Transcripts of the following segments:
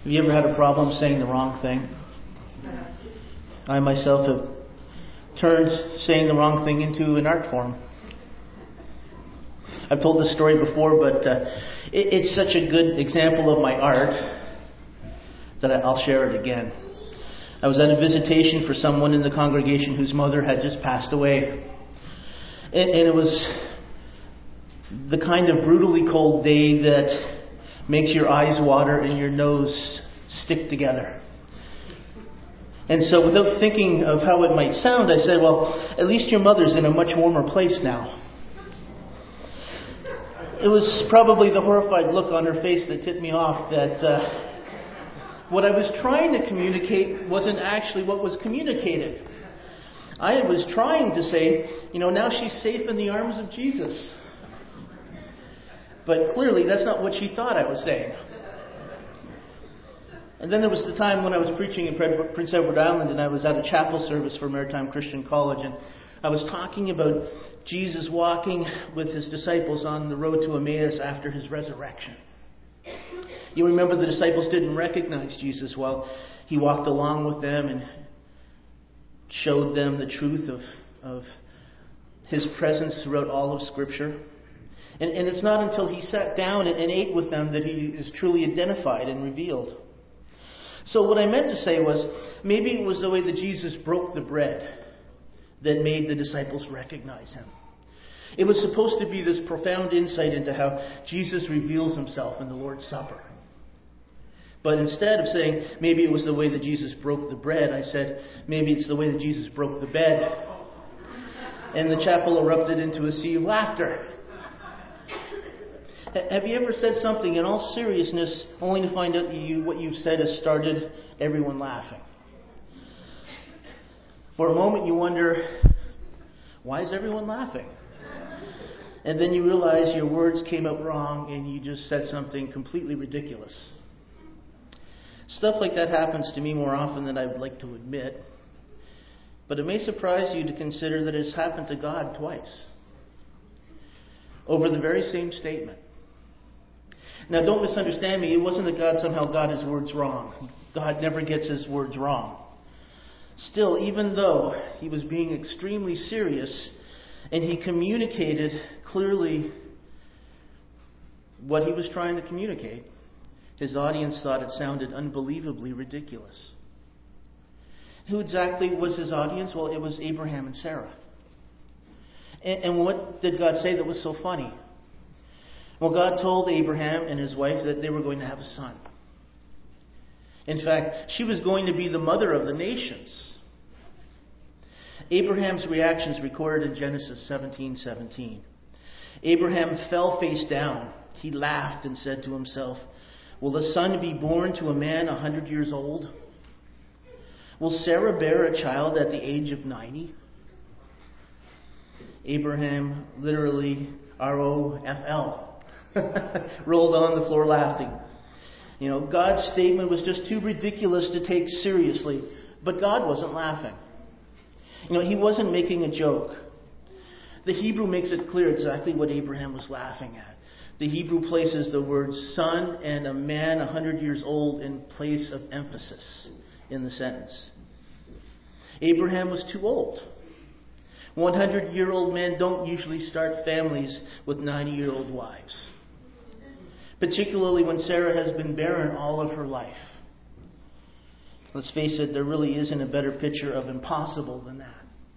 Have you ever had a problem saying the wrong thing? I myself have turned saying the wrong thing into an art form. I've told this story before, but it's such a good example of my art that I'll share it again. I was at a visitation for someone in the congregation whose mother had just passed away. And it was the kind of brutally cold day that makes your eyes water and your nose stick together. And so without thinking of how it might sound, I said, well, at least your mother's in a much warmer place now. It was probably the horrified look on her face that tipped me off that what I was trying to communicate wasn't actually what was communicated. I was trying to say, now she's safe in the arms of Jesus. But clearly that's not what she thought I was saying. And then there was the time when I was preaching in Prince Edward Island, and I was at a chapel service for Maritime Christian College, and I was talking about Jesus walking with his disciples on the road to Emmaus after his resurrection. You remember the disciples didn't recognize Jesus while he walked along with them and showed them the truth of his presence throughout all of Scripture. And it's not until he sat down and ate with them that he is truly identified and revealed. So what I meant to say was, maybe it was the way that Jesus broke the bread that made the disciples recognize him. It was supposed to be this profound insight into how Jesus reveals himself in the Lord's Supper. But instead of saying, maybe it was the way that Jesus broke the bread, I said, maybe it's the way that Jesus broke the bed. And the chapel erupted into a sea of laughter. Have you ever said something in all seriousness only to find out what you've said has started everyone laughing? For a moment you wonder, why is everyone laughing? And then you realize your words came out wrong and you just said something completely ridiculous. Stuff like that happens to me more often than I would like to admit. But it may surprise you to consider that it's happened to God twice over the very same statement. Now, don't misunderstand me. It wasn't that God somehow got his words wrong. God never gets his words wrong. Still, even though he was being extremely serious and he communicated clearly what he was trying to communicate, his audience thought it sounded unbelievably ridiculous. Who exactly was his audience? Well, it was Abraham and Sarah. And what did God say that was so funny? Well, God told Abraham and his wife that they were going to have a son. In fact, she was going to be the mother of the nations. Abraham's reaction is recorded in Genesis 17:17. Abraham fell face down. He laughed and said to himself, will a son be born to a man 100 years old? Will Sarah bear a child at the age of 90? Abraham literally ROFL. Rolled on the floor laughing. God's statement was just too ridiculous to take seriously. But God wasn't laughing. He wasn't making a joke. The Hebrew makes it clear exactly what Abraham was laughing at. The Hebrew places the words son and a man 100 years old in place of emphasis in the sentence. Abraham was too old. 100-year-old men don't usually start families with 90-year-old wives. Particularly when Sarah has been barren all of her life. Let's face it, there really isn't a better picture of impossible than that.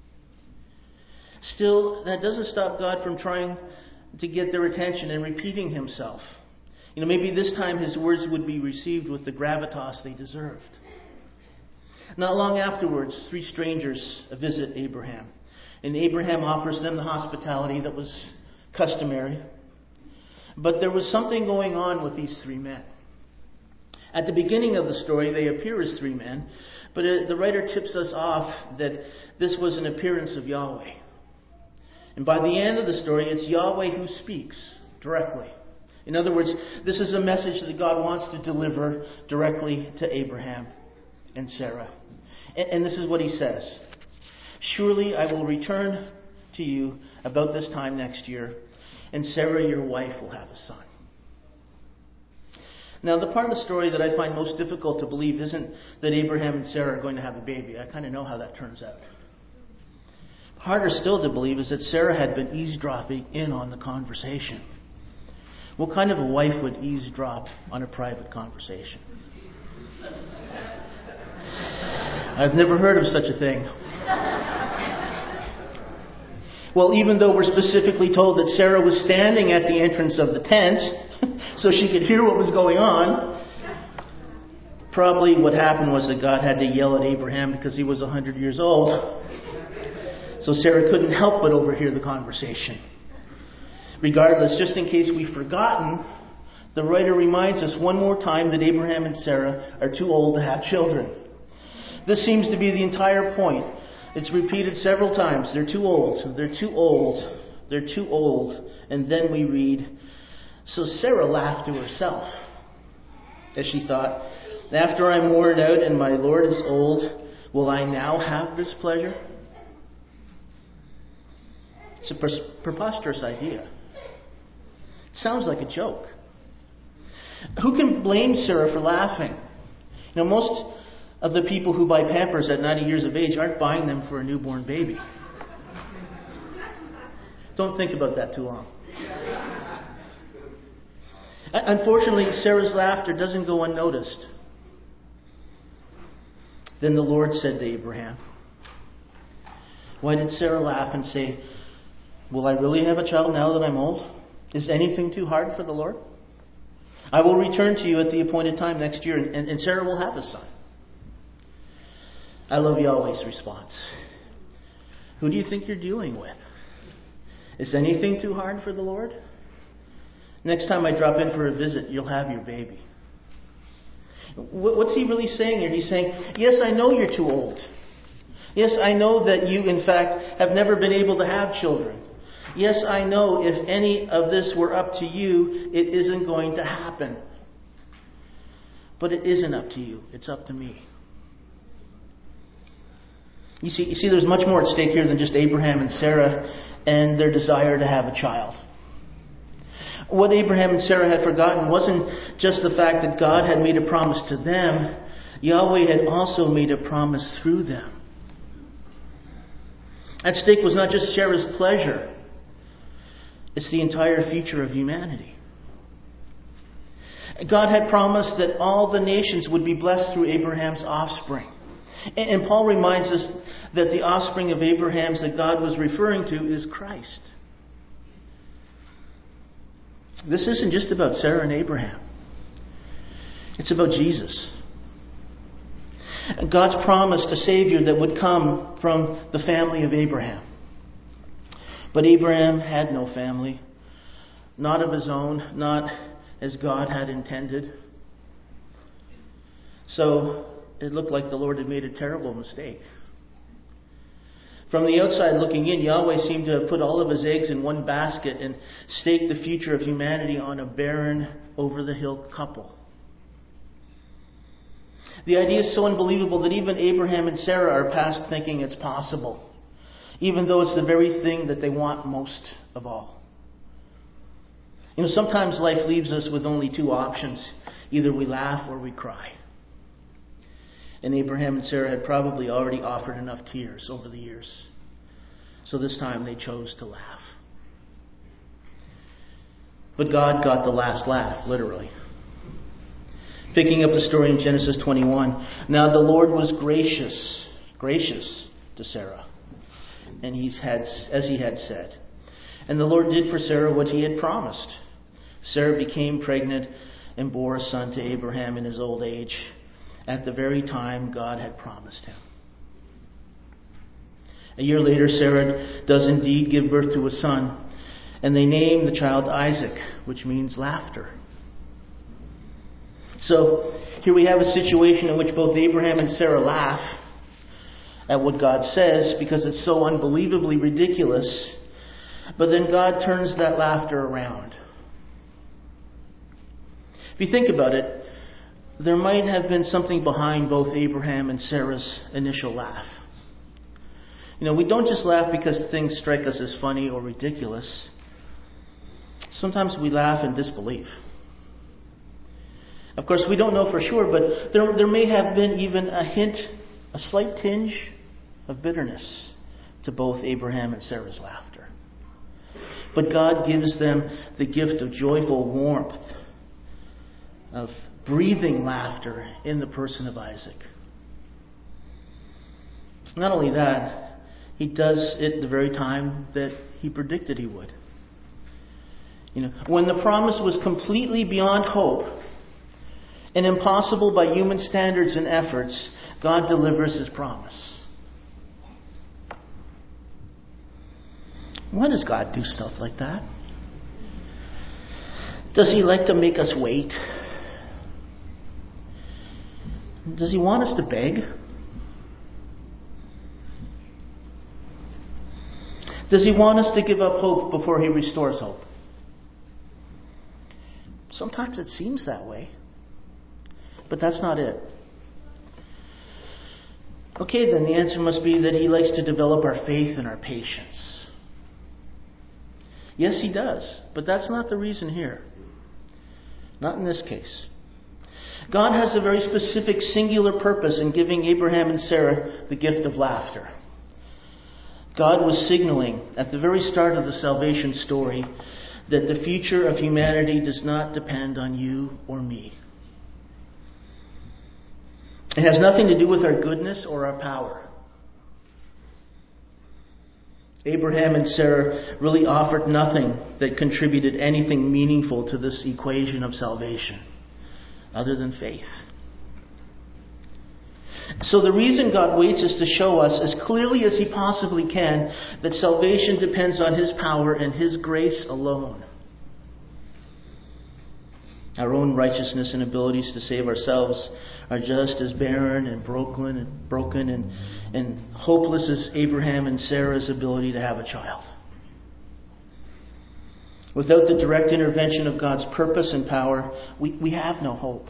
Still, that doesn't stop God from trying to get their attention and repeating himself. Maybe this time his words would be received with the gravitas they deserved. Not long afterwards, 3 strangers visit Abraham. And Abraham offers them the hospitality that was customary. But there was something going on with these 3 men. At the beginning of the story, they appear as 3 men. But the writer tips us off that this was an appearance of Yahweh. And by the end of the story, it's Yahweh who speaks directly. In other words, this is a message that God wants to deliver directly to Abraham and Sarah. And this is what he says. Surely I will return to you about this time next year, and Sarah, your wife, will have a son. Now, the part of the story that I find most difficult to believe isn't that Abraham and Sarah are going to have a baby. I kind of know how that turns out. Harder still to believe is that Sarah had been eavesdropping in on the conversation. What kind of a wife would eavesdrop on a private conversation? I've never heard of such a thing. Well, even though we're specifically told that Sarah was standing at the entrance of the tent so she could hear what was going on, probably what happened was that God had to yell at Abraham because he was 100 years old. So Sarah couldn't help but overhear the conversation. Regardless, just in case we've forgotten, the writer reminds us one more time that Abraham and Sarah are too old to have children. This seems to be the entire point. It's repeated several times. They're too old. They're too old. They're too old. And then we read, so Sarah laughed to herself as she thought, after I'm worn out and my Lord is old, will I now have this pleasure? It's a preposterous idea. It sounds like a joke. Who can blame Sarah for laughing? Most of the people who buy Pampers at 90 years of age aren't buying them for a newborn baby. Don't think about that too long. Unfortunately, Sarah's laughter doesn't go unnoticed. Then the Lord said to Abraham, why did Sarah laugh and say, will I really have a child now that I'm old? Is anything too hard for the Lord? I will return to you at the appointed time next year, and Sarah will have a son. I love Yahweh's response. Who do you think you're dealing with? Is anything too hard for the Lord? Next time I drop in for a visit, you'll have your baby. What's he really saying here? He's saying, yes, I know you're too old. Yes, I know that you, in fact, have never been able to have children. Yes, I know if any of this were up to you, it isn't going to happen. But it isn't up to you. It's up to me. You see, there's much more at stake here than just Abraham and Sarah and their desire to have a child. What Abraham and Sarah had forgotten wasn't just the fact that God had made a promise to them. Yahweh had also made a promise through them. At stake was not just Sarah's pleasure. It's the entire future of humanity. God had promised that all the nations would be blessed through Abraham's offspring. And Paul reminds us that the offspring of Abraham's that God was referring to is Christ. This isn't just about Sarah and Abraham. It's about Jesus. God's promised a Savior that would come from the family of Abraham. But Abraham had no family, not of his own, not as God had intended. So it looked like the Lord had made a terrible mistake. From the outside looking in, Yahweh seemed to have put all of his eggs in one basket and staked the future of humanity on a barren, over-the-hill couple. The idea is so unbelievable that even Abraham and Sarah are past thinking it's possible, even though it's the very thing that they want most of all. Sometimes life leaves us with only two options. Either we laugh or we cry. And Abraham and Sarah had probably already offered enough tears over the years. So this time they chose to laugh. But God got the last laugh, literally. Picking up the story in Genesis 21. Now the Lord was gracious to Sarah, and as he had said. And the Lord did for Sarah what he had promised. Sarah became pregnant and bore a son to Abraham in his old age, at the very time God had promised him. A year later, Sarah does indeed give birth to a son, and they name the child Isaac, which means laughter. So here we have a situation in which both Abraham and Sarah laugh at what God says because it's so unbelievably ridiculous. But then God turns that laughter around. If you think about it, there might have been something behind both Abraham and Sarah's initial laugh. We don't just laugh because things strike us as funny or ridiculous. Sometimes we laugh in disbelief. Of course, we don't know for sure, but there may have been even a slight tinge of bitterness to both Abraham and Sarah's laughter. But God gives them the gift of joyful warmth, of breathing laughter in the person of Isaac. Not only that, He does it the very time that He predicted He would. When the promise was completely beyond hope and impossible by human standards and efforts, God delivers His promise. Why does God do stuff like that? Does He like to make us wait? Does He want us to beg? Does He want us to give up hope before He restores hope? Sometimes it seems that way. But that's not it. Okay, then the answer must be that He likes to develop our faith and our patience. Yes, He does. But that's not the reason here. Not in this case. God has a very specific singular purpose in giving Abraham and Sarah the gift of laughter. God was signaling at the very start of the salvation story that the future of humanity does not depend on you or me. It has nothing to do with our goodness or our power. Abraham and Sarah really offered nothing that contributed anything meaningful to this equation of salvation other than faith. So the reason God waits is to show us as clearly as He possibly can that salvation depends on His power and His grace alone. Our own righteousness and abilities to save ourselves are just as barren and broken and hopeless as Abraham and Sarah's ability to have a child. Without the direct intervention of God's purpose and power, we have no hope.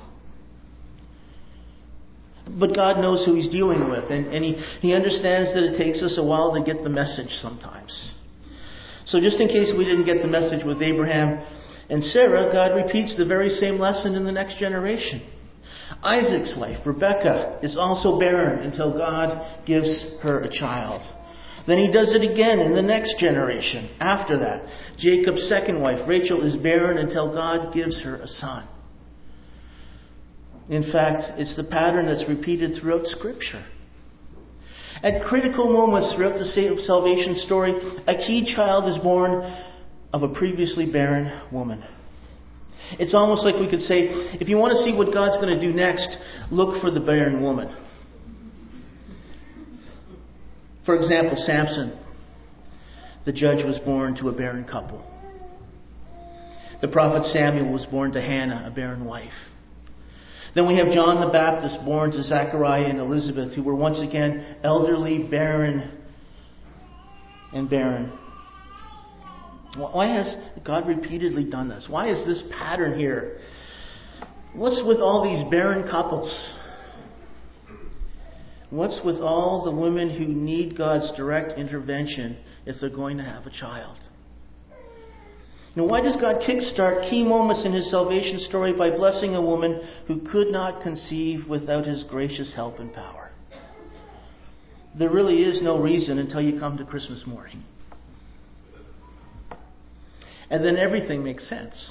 But God knows who He's dealing with, and He understands that it takes us a while to get the message sometimes. So just in case we didn't get the message with Abraham and Sarah, God repeats the very same lesson in the next generation. Isaac's wife, Rebekah, is also barren until God gives her a child. Then He does it again in the next generation after that. Jacob's second wife, Rachel, is barren until God gives her a son. In fact, it's the pattern that's repeated throughout Scripture. At critical moments throughout the salvation story, a key child is born of a previously barren woman. It's almost like we could say, if you want to see what God's going to do next, look for the barren woman. For example, Samson, the judge, was born to a barren couple. The prophet Samuel was born to Hannah, a barren wife. Then we have John the Baptist, born to Zechariah and Elizabeth, who were once again elderly, barren, and barren. Why has God repeatedly done this? Why is this pattern here? What's with all these barren couples? What's with all the women who need God's direct intervention if they're going to have a child? Why does God kickstart key moments in His salvation story by blessing a woman who could not conceive without His gracious help and power? There really is no reason until you come to Christmas morning. And then everything makes sense.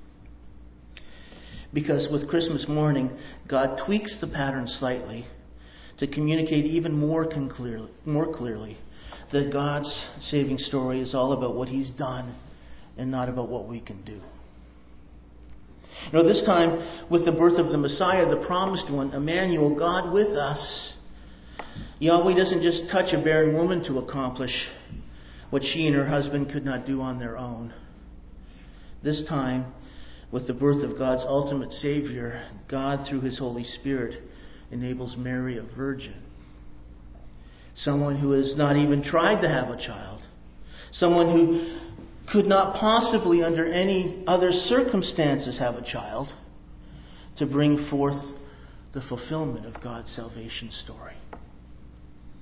Because with Christmas morning, God tweaks the pattern slightly to communicate even more clearly that God's saving story is all about what He's done and not about what we can do. This time, with the birth of the Messiah, the promised one, Emmanuel, God with us, Yahweh doesn't just touch a barren woman to accomplish what she and her husband could not do on their own. This time, with the birth of God's ultimate Savior, God, through His Holy Spirit, enables Mary, a virgin. Someone who has not even tried to have a child. Someone who could not possibly, under any other circumstances, have a child, to bring forth the fulfillment of God's salvation story.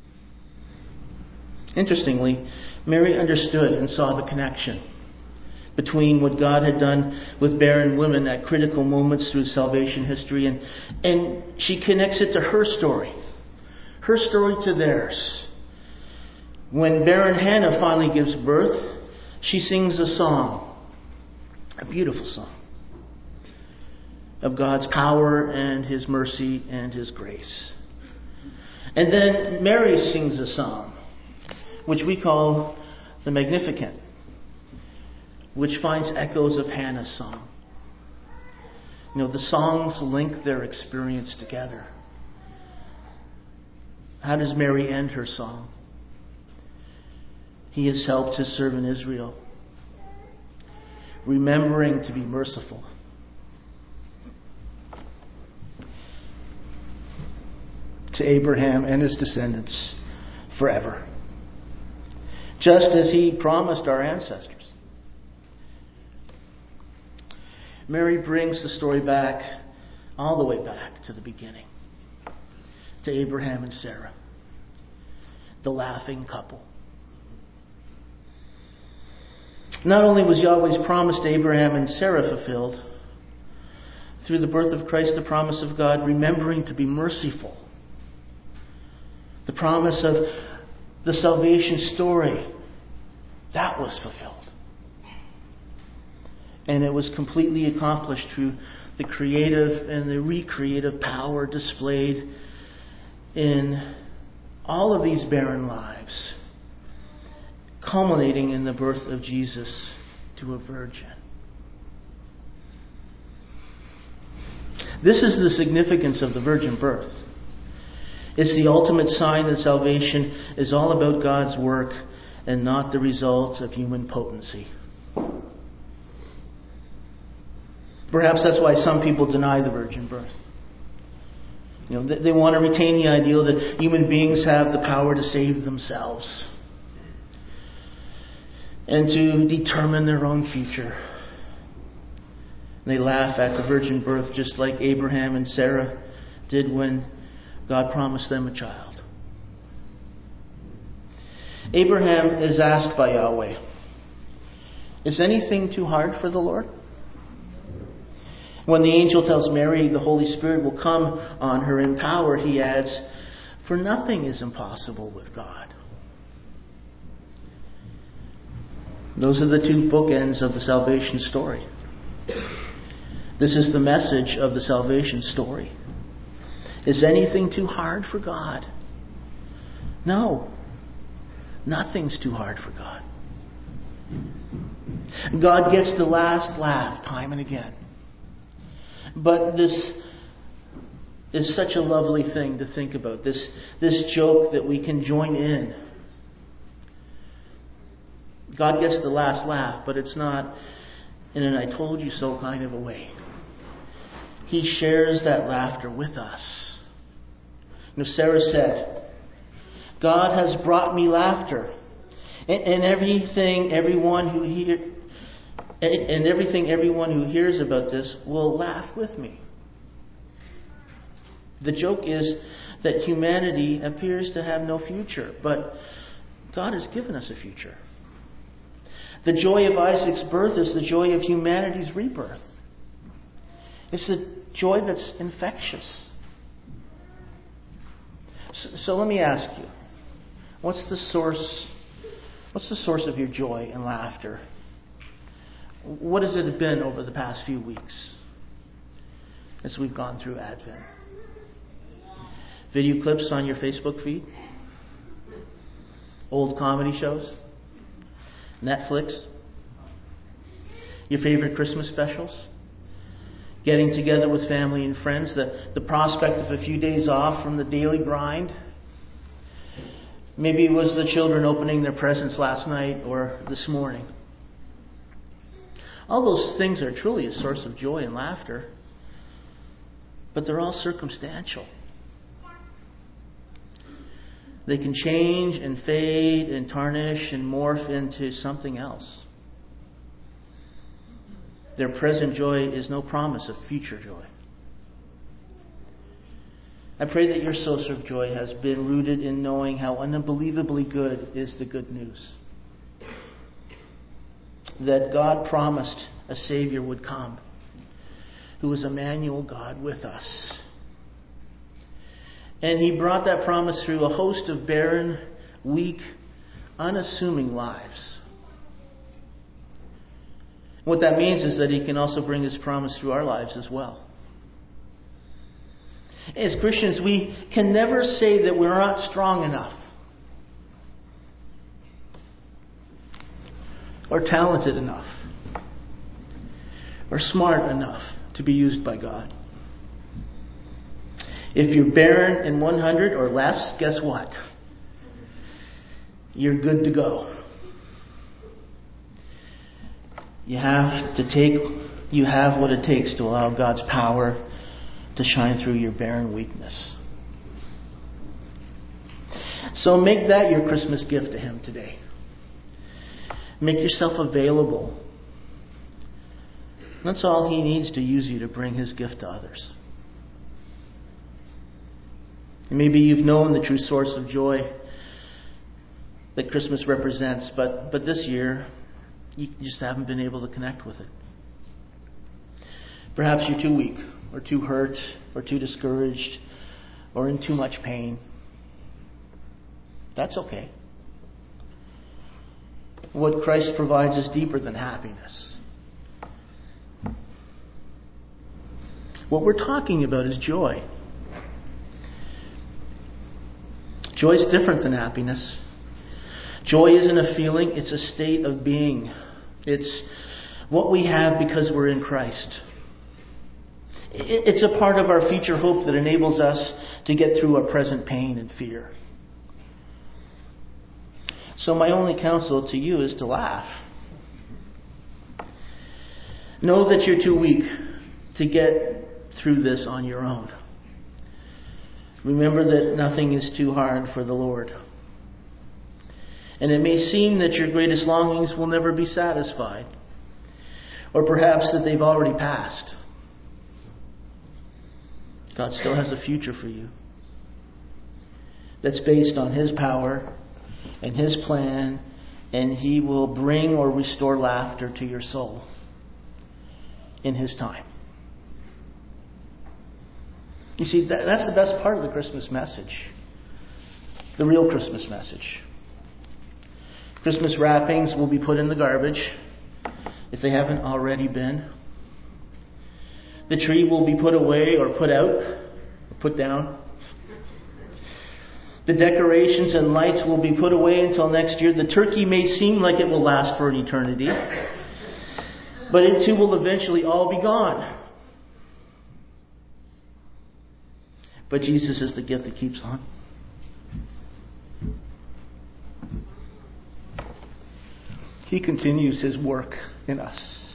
Interestingly, Mary understood and saw the connection between what God had done with barren women at critical moments through salvation history. And she connects it to her story to theirs. When barren Hannah finally gives birth, she sings a song, a beautiful song, of God's power and His mercy and His grace. And then Mary sings a song, which we call the Magnificat, which finds echoes of Hannah's song. You know, the songs link their experience together. How does Mary end her song? He has helped His servant Israel, remembering to be merciful. To Abraham and his descendants forever, just as He promised our ancestors. Mary brings the story back, all the way back to the beginning, to Abraham and Sarah, the laughing couple. Not only was Yahweh's promise to Abraham and Sarah fulfilled, through the birth of Christ, the promise of God remembering to be merciful, the promise of the salvation story, that was fulfilled. And it was completely accomplished through the creative and the recreative power displayed in all of these barren lives, culminating in the birth of Jesus to a virgin. This is the significance of the virgin birth. It's the ultimate sign that salvation is all about God's work and not the result of human potency. Perhaps that's why some people deny the virgin birth. You know, they want to retain the ideal that human beings have the power to save themselves and to determine their own future. They laugh at the virgin birth just like Abraham and Sarah did when God promised them a child. Abraham is asked by Yahweh, "Is anything too hard for the Lord?" When the angel tells Mary the Holy Spirit will come on her in power, he adds, "For nothing is impossible with God." Those are the two bookends of the salvation story. This is the message of the salvation story. Is anything too hard for God? No. Nothing's too hard for God. God gets the last laugh time and again. But this is such a lovely thing to think about. This joke that we can join in. God gets the last laugh, but it's not in an "I told you so" kind of a way. He shares that laughter with us. You know, Sarah said, "God has brought me laughter, and everything everyone who hears about this will laugh with me." The joke is that humanity appears to have no future, but God has given us a future. The joy of Isaac's birth is the joy of humanity's rebirth. It's the joy that's infectious. So let me ask you, what's the source of your joy and laughter? What has it been over the past few weeks as we've gone through Advent? Video clips on your Facebook feed? Old comedy shows? Netflix? Your favorite Christmas specials? Getting together with family and friends? The prospect of a few days off from the daily grind? Maybe it was the children opening their presents last night or this morning. All those things are truly a source of joy and laughter, but they're all circumstantial. They can change and fade and tarnish and morph into something else. Their present joy is no promise of future joy. I pray that your source of joy has been rooted in knowing how unbelievably good is the good news. that God promised a Savior would come, who was Emmanuel, God with us. And He brought that promise through a host of barren, weak, unassuming lives. What that means is that He can also bring His promise through our lives as well. As Christians, we can never say that we're not strong enough or talented enough or smart enough to be used by God. If you're barren in 100 or less, guess what? You're good to go. You have what it takes to allow God's power to shine through your barren weakness. So make that your Christmas gift to Him today. Make yourself available. That's all He needs to use you to bring His gift to others. Maybe you've known the true source of joy that Christmas represents, but this year you just haven't been able to connect with it. Perhaps you're too weak, or too hurt, or too discouraged, or in too much pain. That's okay. What Christ provides is deeper than happiness. What we're talking about is joy. Joy is different than happiness. Joy isn't a feeling, it's a state of being. It's what we have because we're in Christ. It's a part of our future hope that enables us to get through our present pain and fear. So my only counsel to you is to laugh. Know that you're too weak to get through this on your own. Remember that nothing is too hard for the Lord. And it may seem that your greatest longings will never be satisfied, or perhaps that they've already passed. God still has a future for you that's based on His power and His plan, and He will bring or restore laughter to your soul in His time. You see, that's the best part of the Christmas message. The real Christmas message. Christmas wrappings will be put in the garbage if they haven't already been. The tree will be put away or put out or put down. The decorations and lights will be put away until next year. The turkey may seem like it will last for an eternity, but it too will eventually all be gone. But Jesus is the gift that keeps on. He continues His work in us.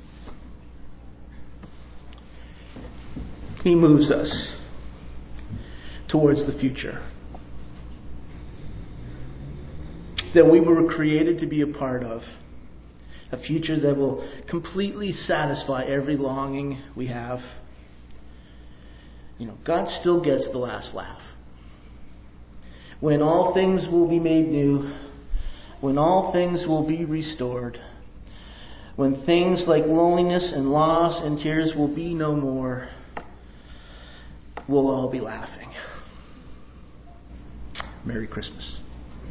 He moves us towards the future that we were created to be a part of. A future that will completely satisfy every longing we have. God still gets the last laugh. When all things will be made new, when all things will be restored, when things like loneliness and loss and tears will be no more, we'll all be laughing. Merry Christmas.